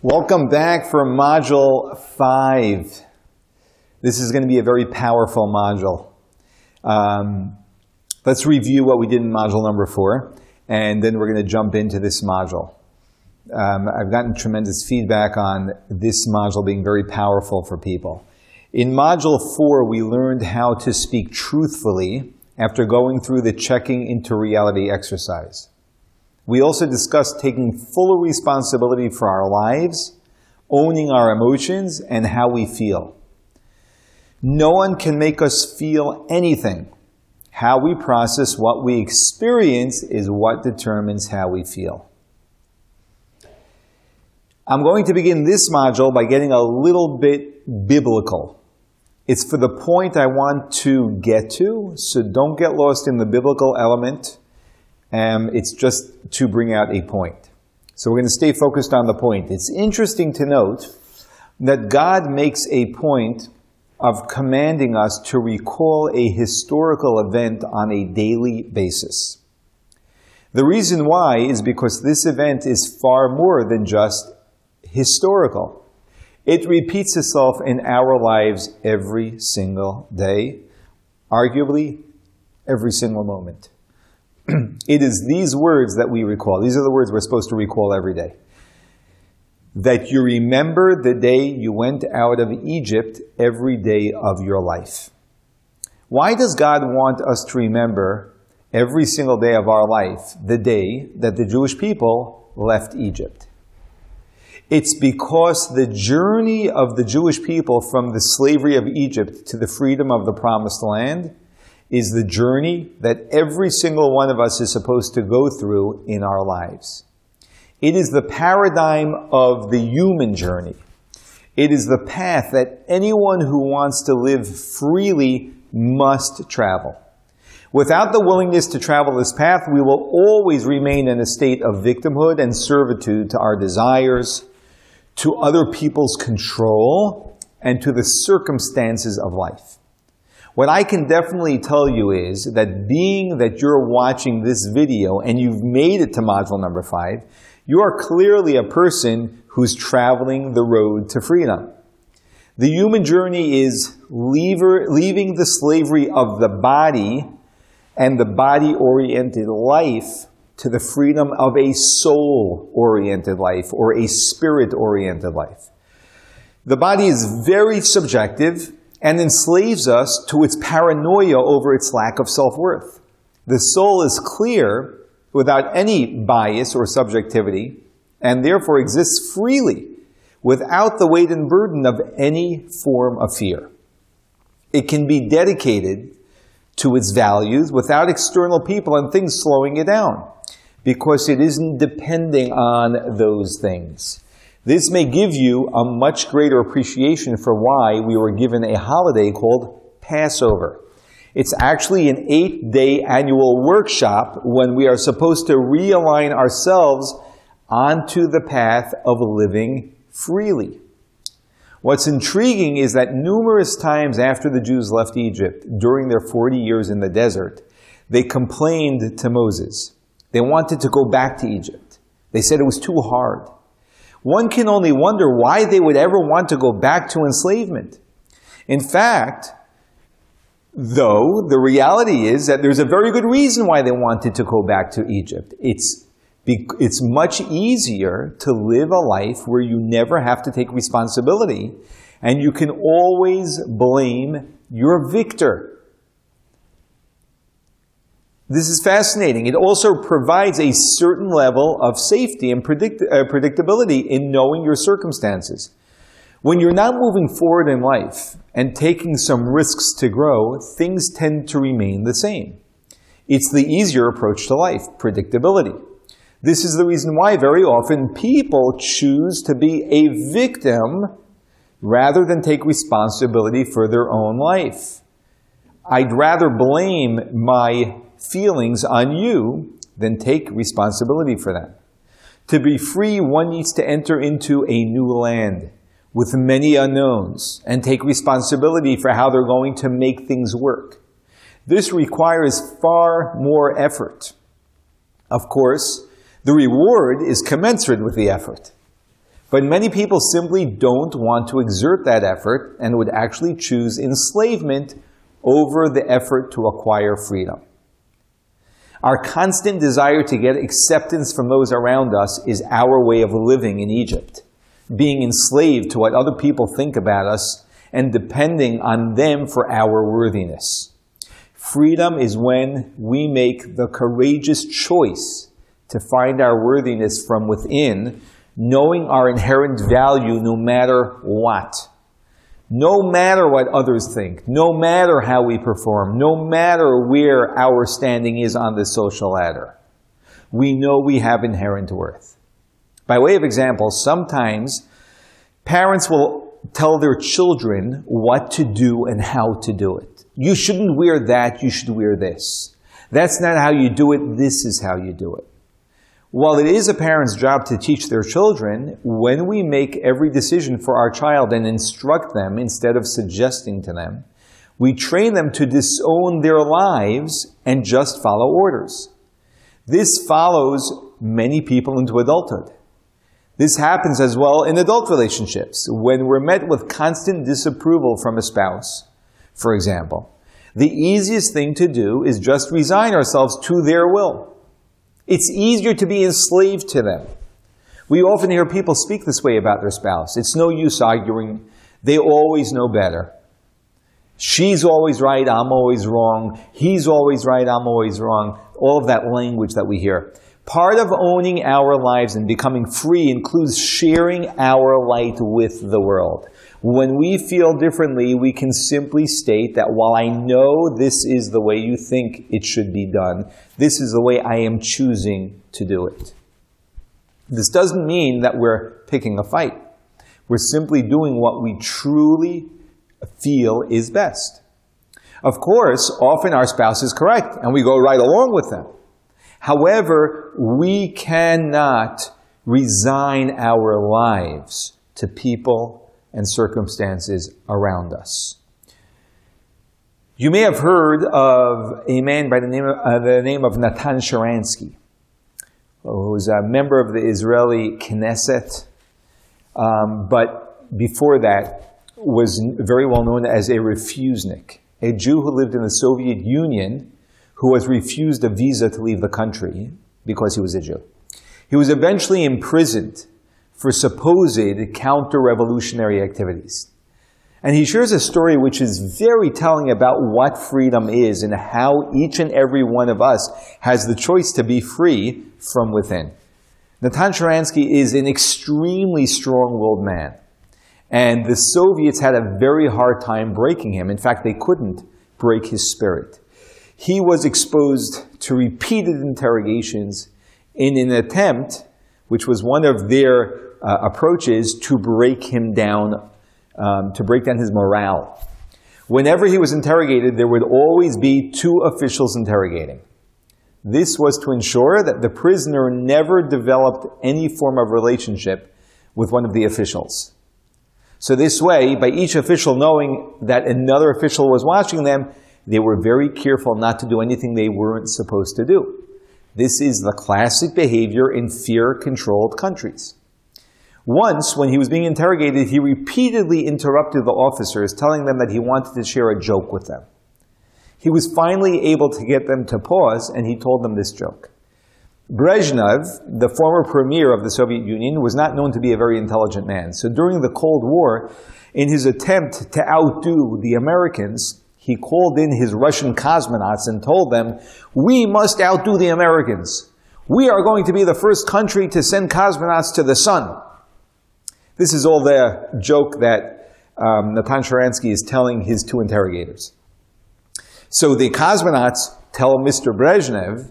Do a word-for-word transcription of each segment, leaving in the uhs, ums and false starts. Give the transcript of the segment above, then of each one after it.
Welcome back for Module five. This is going to be a very powerful module. Um, let's review what we did in Module number four, and then we're going to jump into this module. Um, I've gotten tremendous feedback on this module being very powerful for people. In Module four, we learned how to speak truthfully after going through the checking into reality exercise. We also discussed taking full responsibility for our lives, owning our emotions, and how we feel. No one can make us feel anything. How we process what we experience is what determines how we feel. I'm going to begin this module by getting a little bit biblical. It's for the point I want to get to, so don't get lost in the biblical element. Um, it's just to bring out a point. So we're going to stay focused on the point. It's interesting to note that God makes a point of commanding us to recall a historical event on a daily basis. The reason why is because this event is far more than just historical. It repeats itself in our lives every single day, arguably every single moment. It is these words that we recall. These are the words we're supposed to recall every day. That you remember the day you went out of Egypt every day of your life. Why does God want us to remember every single day of our life the day that the Jewish people left Egypt? It's because the journey of the Jewish people from the slavery of Egypt to the freedom of the Promised Land is the journey that every single one of us is supposed to go through in our lives. It is the paradigm of the human journey. It is the path that anyone who wants to live freely must travel. Without the willingness to travel this path, we will always remain in a state of victimhood and servitude to our desires, to other people's control, and to the circumstances of life. What I can definitely tell you is that being that you're watching this video and you've made it to module number five, you are clearly a person who's traveling the road to freedom. The human journey is leaver, leaving the slavery of the body and the body-oriented life to the freedom of a soul-oriented life or a spirit-oriented life. The body is very subjective and enslaves us to its paranoia over its lack of self-worth. The soul is clear without any bias or subjectivity, and therefore exists freely without the weight and burden of any form of fear. It can be dedicated to its values without external people and things slowing it down, because it isn't depending on those things. This may give you a much greater appreciation for why we were given a holiday called Passover. It's actually an eight-day annual workshop when we are supposed to realign ourselves onto the path of living freely. What's intriguing is that numerous times after the Jews left Egypt, during their forty years in the desert, they complained to Moses. They wanted to go back to Egypt. They said it was too hard. One can only wonder why they would ever want to go back to enslavement. In fact, though, the reality is that there's a very good reason why they wanted to go back to Egypt. It's, it's much easier to live a life where you never have to take responsibility, and you can always blame your victor. This is fascinating. It also provides a certain level of safety and predict, uh, predictability in knowing your circumstances. When you're not moving forward in life and taking some risks to grow, things tend to remain the same. It's the easier approach to life, predictability. This is the reason why very often people choose to be a victim rather than take responsibility for their own life. I'd rather blame my feelings on you than take responsibility for them. To be free, one needs to enter into a new land with many unknowns and take responsibility for how they're going to make things work. This requires far more effort. Of course, the reward is commensurate with the effort. But many people simply don't want to exert that effort and would actually choose enslavement over the effort to acquire freedom. Our constant desire to get acceptance from those around us is our way of living in Egypt, being enslaved to what other people think about us and depending on them for our worthiness. Freedom is when we make the courageous choice to find our worthiness from within, knowing our inherent value no matter what. No matter what others think, no matter how we perform, no matter where our standing is on the social ladder, we know we have inherent worth. By way of example, sometimes parents will tell their children what to do and how to do it. You shouldn't wear that, you should wear this. That's not how you do it, this is how you do it. While it is a parent's job to teach their children, when we make every decision for our child and instruct them instead of suggesting to them, we train them to disown their lives and just follow orders. This follows many people into adulthood. This happens as well in adult relationships. When we're met with constant disapproval from a spouse, for example, the easiest thing to do is just resign ourselves to their will. It's easier to be enslaved to them. We often hear people speak this way about their spouse. It's no use arguing. They always know better. She's always right, I'm always wrong. He's always right, I'm always wrong. All of that language that we hear. Part of owning our lives and becoming free includes sharing our light with the world. When we feel differently, we can simply state that while I know this is the way you think it should be done, this is the way I am choosing to do it. This doesn't mean that we're picking a fight. We're simply doing what we truly feel is best. Of course, often our spouse is correct, and we go right along with them. However, we cannot resign our lives to people and circumstances around us. You may have heard of a man by the name of, uh, the name of Natan Sharansky, who was a member of the Israeli Knesset, um, but before that was very well known as a refusnik, a Jew who lived in the Soviet Union who was refused a visa to leave the country because he was a Jew. He was eventually imprisoned for supposed counter-revolutionary activities. And he shares a story which is very telling about what freedom is and how each and every one of us has the choice to be free from within. Natan Sharansky is an extremely strong-willed man. And the Soviets had a very hard time breaking him. In fact, they couldn't break his spirit. He was exposed to repeated interrogations in an attempt, which was one of their uh, approaches, to break him down, um, to break down his morale. Whenever he was interrogated, there would always be two officials interrogating. This was to ensure that the prisoner never developed any form of relationship with one of the officials. So this way, by each official knowing that another official was watching them, they were very careful not to do anything they weren't supposed to do. This is the classic behavior in fear-controlled countries. Once, when he was being interrogated, he repeatedly interrupted the officers, telling them that he wanted to share a joke with them. He was finally able to get them to pause, and he told them this joke. Brezhnev, the former premier of the Soviet Union, was not known to be a very intelligent man. So during the Cold War, in his attempt to outdo the Americans, he called in his Russian cosmonauts and told them, "We must outdo the Americans. We are going to be the first country to send cosmonauts to the sun." This is all the joke that um, Natan Sharansky is telling his two interrogators. So the cosmonauts tell Mister Brezhnev,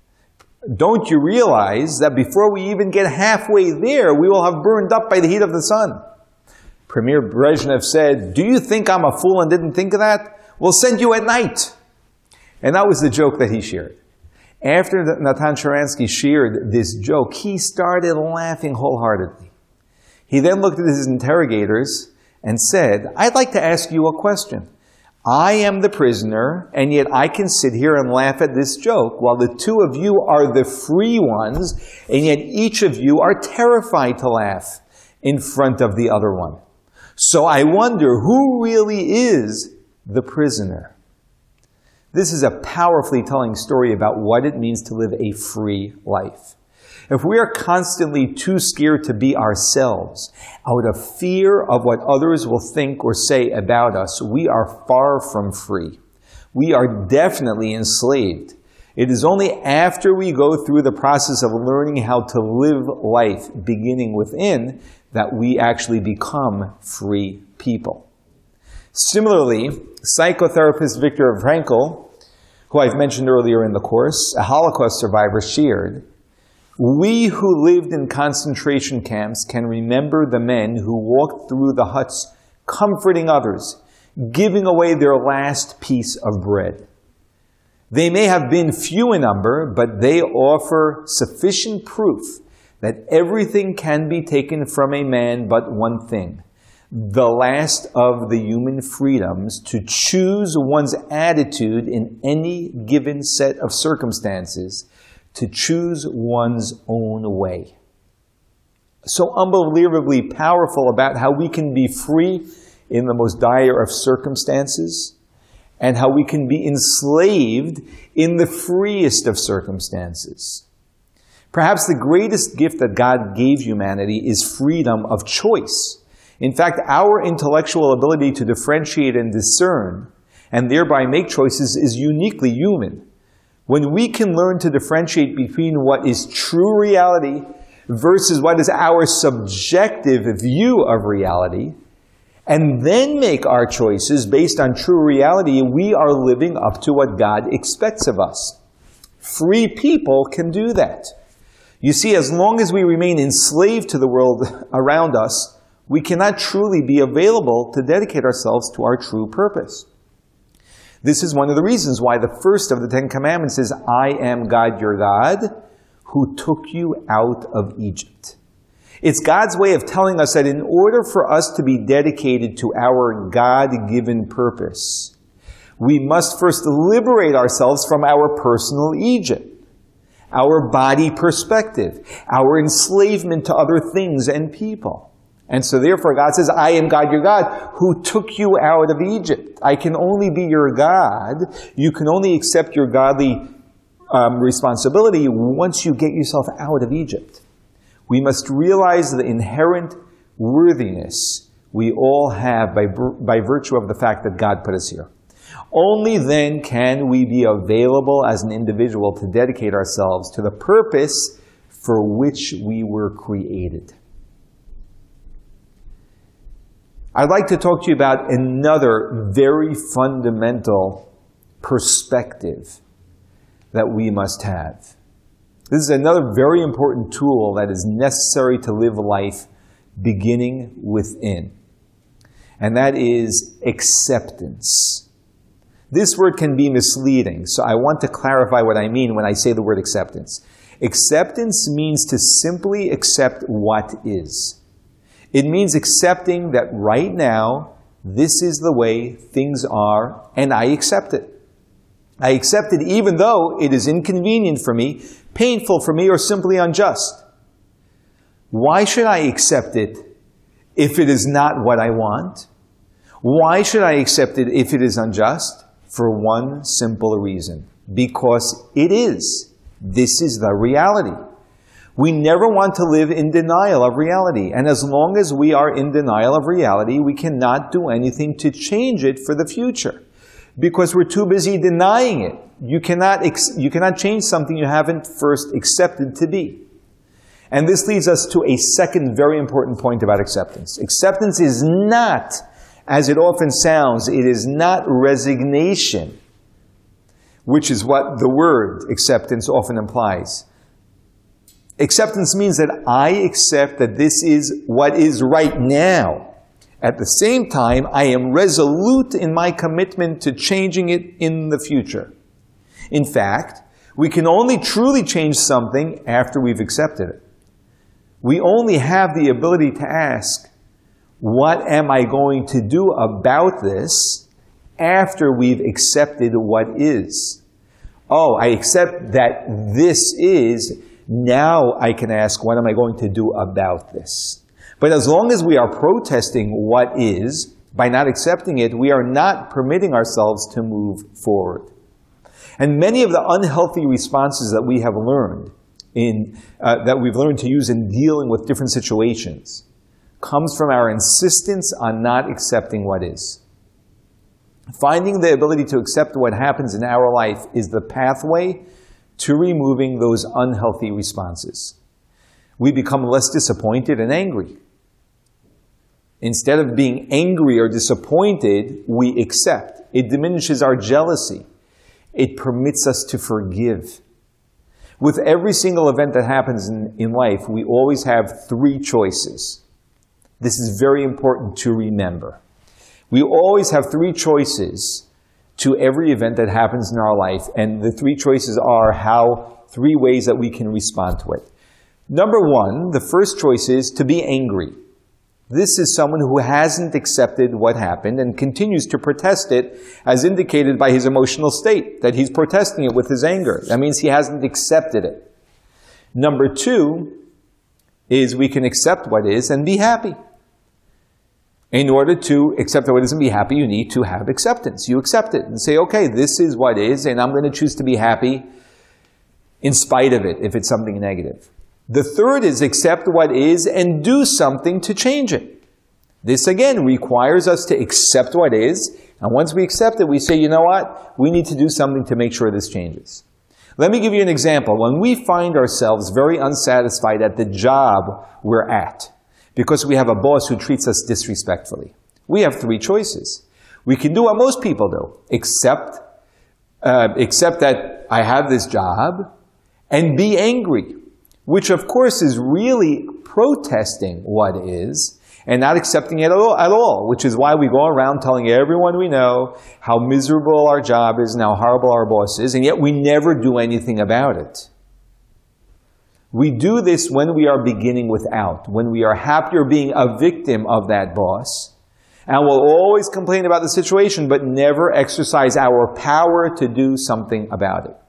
"Don't you realize that before we even get halfway there, we will have burned up by the heat of the sun?" Premier Brezhnev said, "Do you think I'm a fool and didn't think of that? We'll send you at night." And that was the joke that he shared. After Natan Sharansky shared this joke, he started laughing wholeheartedly. He then looked at his interrogators and said, "I'd like to ask you a question. I am the prisoner, and yet I can sit here and laugh at this joke, while the two of you are the free ones, and yet each of you are terrified to laugh. in front of the other one. So I wonder, who really is the prisoner? This is a powerfully telling story about what it means to live a free life. If we are constantly too scared to be ourselves, out of fear of what others will think or say about us, we are far from free. We are definitely enslaved. It is only after we go through the process of learning how to live life beginning within that we actually become free people. Similarly, psychotherapist Viktor Frankl, who I've mentioned earlier in the course, a Holocaust survivor, shared, "We who lived in concentration camps can remember the men who walked through the huts comforting others, giving away their last piece of bread. They may have been few in number, but they offer sufficient proof that everything can be taken from a man but one thing, the last of the human freedoms to choose one's attitude in any given set of circumstances, to choose one's own way." So unbelievably powerful about how we can be free in the most dire of circumstances, and how we can be enslaved in the freest of circumstances. Perhaps the greatest gift that God gave humanity is freedom of choice. In fact, our intellectual ability to differentiate and discern, and thereby make choices, is uniquely human. When we can learn to differentiate between what is true reality versus what is our subjective view of reality, and then make our choices based on true reality, we are living up to what God expects of us. Free people can do that. You see, as long as we remain enslaved to the world around us, we cannot truly be available to dedicate ourselves to our true purpose. This is one of the reasons why the first of the Ten Commandments is, "I am God your God, who took you out of Egypt." It's God's way of telling us that in order for us to be dedicated to our God-given purpose, we must first liberate ourselves from our personal Egypt, our body perspective, our enslavement to other things and people. And so therefore God says, "I am God your God, who took you out of Egypt." I can only be your God. You can only accept your godly um, responsibility once you get yourself out of Egypt. We must realize the inherent worthiness we all have by, by virtue of the fact that God put us here. Only then can we be available as an individual to dedicate ourselves to the purpose for which we were created. I'd like to talk to you about another very fundamental perspective that we must have. This is another very important tool that is necessary to live life beginning within. And that is acceptance. This word can be misleading, so I want to clarify what I mean when I say the word acceptance. Acceptance means to simply accept what is. It means accepting that right now, this is the way things are, and I accept it. I accept it even though it is inconvenient for me, painful for me, or simply unjust. Why should I accept it if it is not what I want? Why should I accept it if it is unjust? For one simple reason. Because it is. This is the reality. We never want to live in denial of reality. And as long as we are in denial of reality, we cannot do anything to change it for the future. Because we're too busy denying it. You cannot, ex- you cannot change something you haven't first accepted to be. And this leads us to a second very important point about acceptance. Acceptance is not, as it often sounds, it is not resignation, which is what the word acceptance often implies. Acceptance means that I accept that this is what is right now. At the same time, I am resolute in my commitment to changing it in the future. In fact, we can only truly change something after we've accepted it. We only have the ability to ask, what am I going to do about this after we've accepted what is? Oh, I accept that this is. Now I can ask, what am I going to do about this? But as long as we are protesting what is, by not accepting it, we are not permitting ourselves to move forward. And many of the unhealthy responses that we have learned in, uh, that we've learned to use in dealing with different situations comes from our insistence on not accepting what is. Finding the ability to accept what happens in our life is the pathway to removing those unhealthy responses. We become less disappointed and angry. Instead of being angry or disappointed, we accept. It diminishes our jealousy. It permits us to forgive. With every single event that happens in, in life, we always have three choices. This is very important to remember. We always have three choices to every event that happens in our life, and the three choices are how, three ways that we can respond to it. Number one, the first choice is to be angry. This is someone who hasn't accepted what happened and continues to protest it, as indicated by his emotional state, that he's protesting it with his anger. That means he hasn't accepted it. Number two is we can accept what is and be happy. In order to accept what is and be happy, you need to have acceptance. You accept it and say, okay, this is what is, and I'm going to choose to be happy in spite of it, if it's something negative. The third is accept what is and do something to change it. This again requires us to accept what is, and once we accept it, we say, you know what? We need to do something to make sure this changes. Let me give you an example. When we find ourselves very unsatisfied at the job we're at, because we have a boss who treats us disrespectfully, we have three choices. We can do what most people do, accept, uh, accept that I have this job, and be angry, which of course is really protesting what is and not accepting it at all, at all, which is why we go around telling everyone we know how miserable our job is and how horrible our boss is, and yet we never do anything about it. We do this when we are beginning without, when we are happier being a victim of that boss, and we'll always complain about the situation but never exercise our power to do something about it.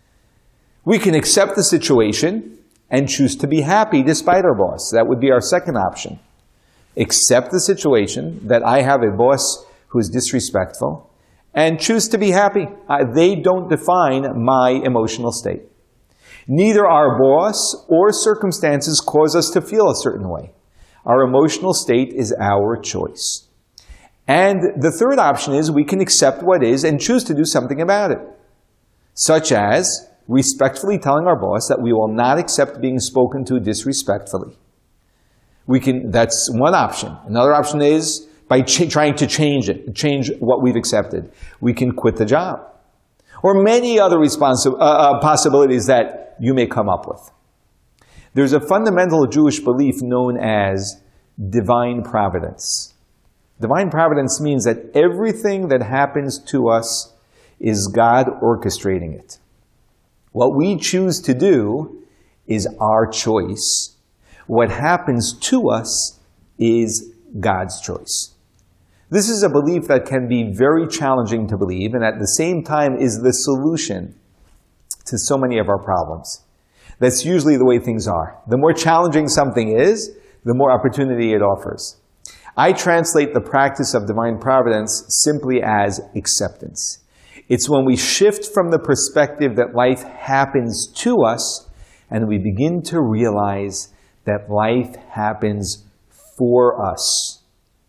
We can accept the situation and choose to be happy despite our boss. That would be our second option. Accept the situation that I have a boss who is disrespectful and choose to be happy. Uh, they don't define my emotional state. Neither our boss or circumstances cause us to feel a certain way. Our emotional state is our choice. And the third option is we can accept what is and choose to do something about it, such as respectfully telling our boss that we will not accept being spoken to disrespectfully. We can, that's one option. Another option is by ch- trying to change it, change what we've accepted. We can quit the job. Or many other responsi- uh, uh, possibilities that you may come up with. There's a fundamental Jewish belief known as divine providence. Divine providence means that everything that happens to us is God orchestrating it. What we choose to do is our choice. What happens to us is God's choice. This is a belief that can be very challenging to believe, and at the same time is the solution to so many of our problems. That's usually the way things are. The more challenging something is, the more opportunity it offers. I translate the practice of divine providence simply as acceptance. It's when we shift from the perspective that life happens to us and we begin to realize that life happens for us.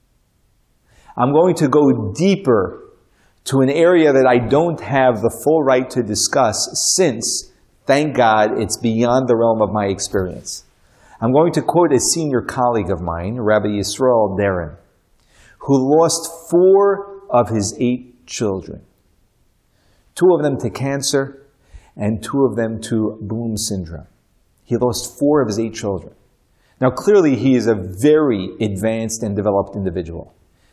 I'm going to go deeper to an area that I don't have the full right to discuss since, thank God, it's beyond the realm of my experience. I'm going to quote a senior colleague of mine, Rabbi Yisrael Darren, who lost four of his eight children. Two of them to cancer, and two of them to Bloom syndrome. He lost four of his eight children. Now, clearly, he is a very advanced and developed individual.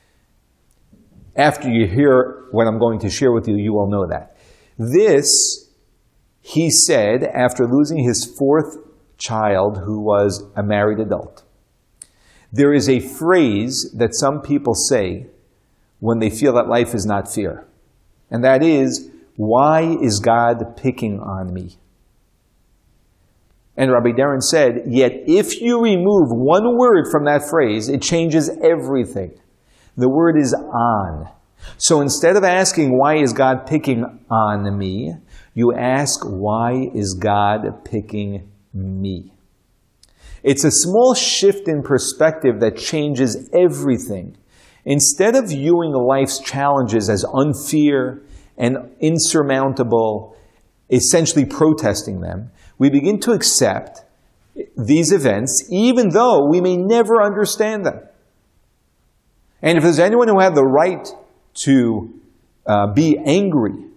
After you hear what I'm going to share with you, you will know that. This, he said, after losing his fourth child, who was a married adult. There is a phrase that some people say when they feel that life is not fair, and that is, why is God picking on me? And Rabbi Darren said, yet if you remove one word from that phrase, it changes everything. The word is on. So instead of asking, why is God picking on me? You ask, why is God picking me? It's a small shift in perspective that changes everything. Instead of viewing life's challenges as unfair and insurmountable, essentially protesting them, we begin to accept these events, even though we may never understand them. And if there's anyone who had the right to uh, be angry,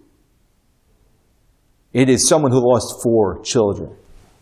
it is someone who lost four children.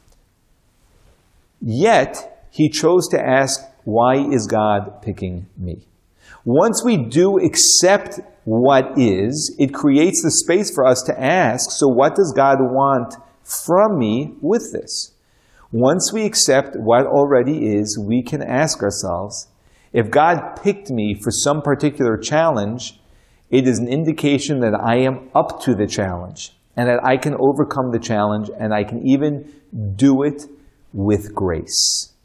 Yet, he chose to ask, why is God picking me? Once we do accept what is, it creates the space for us to ask, so what does God want from me with this? Once we accept what already is, we can ask ourselves, if God picked me for some particular challenge, it is an indication that I am up to the challenge, and that I can overcome the challenge, and I can even do it with grace.